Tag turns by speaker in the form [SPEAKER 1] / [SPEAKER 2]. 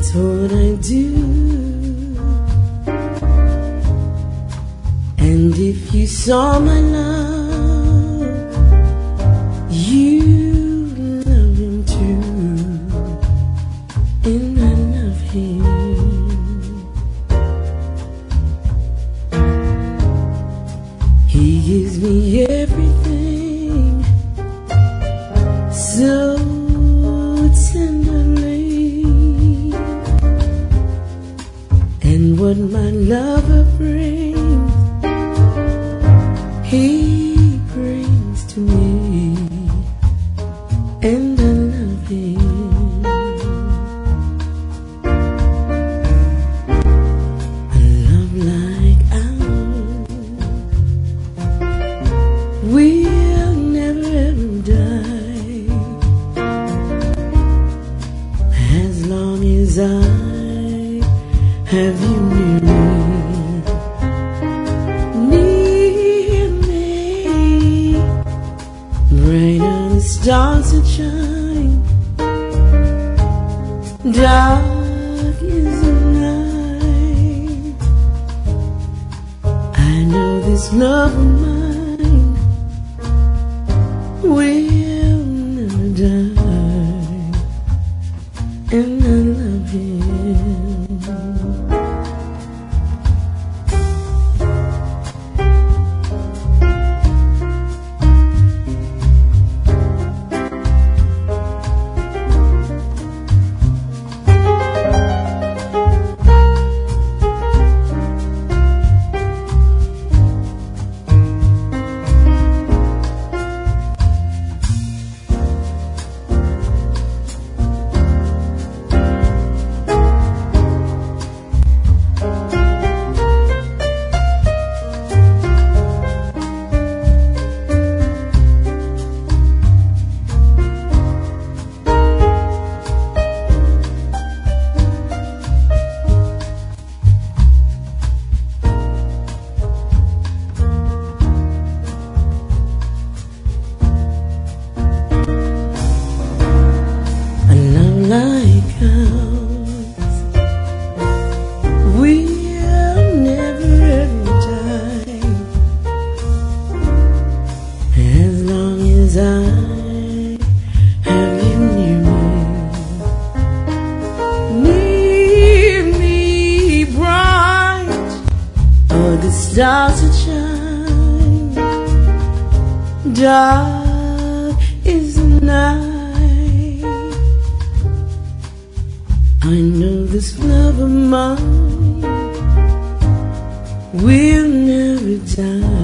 [SPEAKER 1] that's what I do. And if you saw my love, you love him too, and I love him. He gives me everything so tenderly, and what my lover brings, he brings to me, and I love him. A love like ours will never ever die, as long as I have you near me. Brighter the stars that shine, dark is the night. I know this love of mine will never die, and I love him. Like ours will never ever die, as long as I have you near me, bright are the stars that shine, dark is the night. I know this love of mine will never die.